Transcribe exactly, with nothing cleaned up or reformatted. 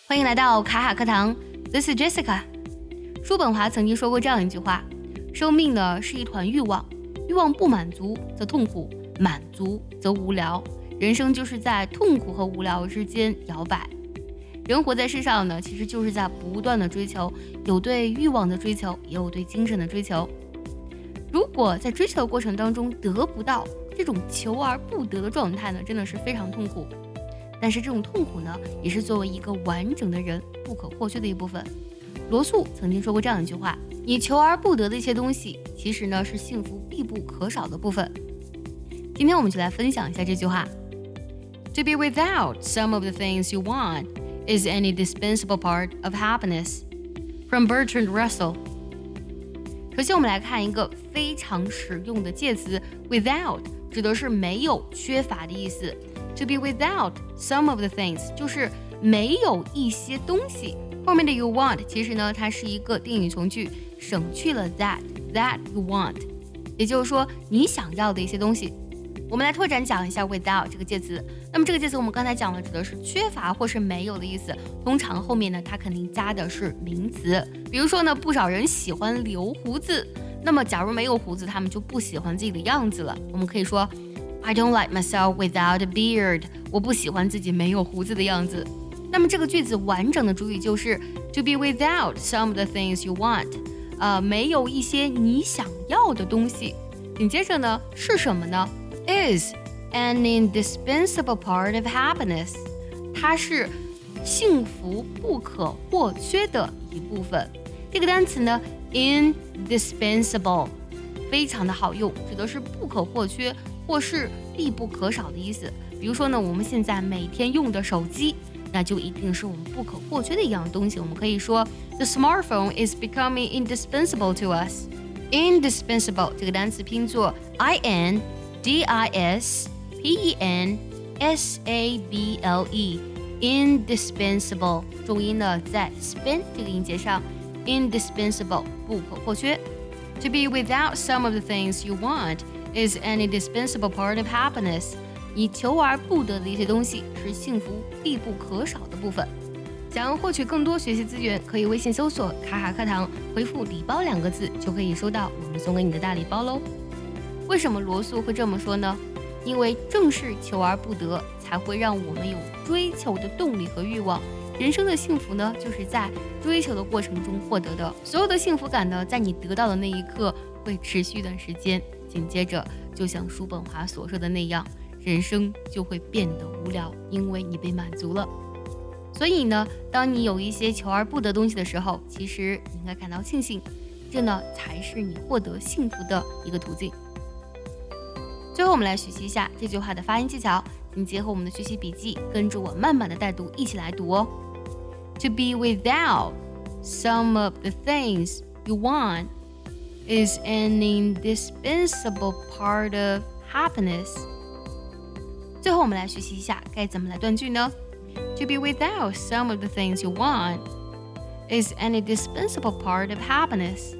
欢迎来到卡卡课堂 ，This is Jessica。叔本华曾经说过这样一句话：生命呢是一团欲望，欲望不满足则痛苦，满足则无聊。人生就是在痛苦和无聊之间摇摆。人活在世上呢，其实就是在不断的追求，有对欲望的追求，也有对精神的追求。如果在追求的过程当中得不到，这种求而不得的状态呢，真的是非常痛苦。但是这种痛苦呢，也是作为一个完整的人不可或缺的一部分。罗素曾经说过这样一句话：你求而不得的一些东西，其实呢是幸福必不可少的部分。今天我们就来分享一下这句话 ：To be without some of the things you want is an indispensable part of happiness. From Bertrand Russell。首先我们来看一个非常实用的介词 without， 指的是没有、缺乏的意思。To be without some of the things 就是没有一些东西。后面的 you want 其实呢，它是一个定语从句，省去了 that that you want， 也就是说你想要的一些东西。我们来拓展讲一下 without 这个介词。那么这个介词我们刚才讲了，指的是缺乏或是没有的意思。通常后面呢，它肯定加的是名词。比如说呢，不少人喜欢留胡子，那么假如没有胡子，他们就不喜欢自己的样子了。我们可以说I don't like myself without a beard。我不喜欢自己没有胡子的样子。那么这个句子完整的主语就是 to be without some of the things you want， 呃，没有一些你想要的东西。紧接着呢，是什么呢 ？is an indispensable part of happiness。它是幸福不可或缺的一部分。这个单词呢 ，indispensable， 非常的好用，指的是不可或缺。或是必不可少的意思。比如说呢，我们现在每天用的手机，那就一定是我们不可或缺的一样东西。我们可以说 The smartphone is becoming indispensable to us. Indispensable 这个单词拼作 I N D I S P E N S A B L E Indispensable 重音呢在 spen 这个音节上 Indispensable 不可或缺。To be without some of the things you want.is an indispensable part of happiness。 你求而不得的一些东西是幸福必不可少的部分。想要获取更多学习资源，可以微信搜索卡卡课堂，回复礼包两个字就可以收到我们送给你的大礼包喽。为什么罗素会这么说呢？因为正是求而不得，才会让我们有追求的动力和欲望。人生的幸福呢，就是在追求的过程中获得的。所有的幸福感呢，在你得到的那一刻会持续一段时间。紧接着，就像叔本华所说的那样，人生就会变得无聊，因为你被满足了。所以呢，当你有一些求而不得东西的时候，其实你应该感到庆幸，这呢才是你获得幸福的一个途径。最后，我们来学习一下这句话的发音技巧，请结合我们的学习笔记，跟着我慢慢的带读，一起来读哦。To be without some of the things you want.is an indispensable part of happiness。 最后我们来学习一下该怎么来断句呢？ To be without some of the things you want is an indispensable part of happiness。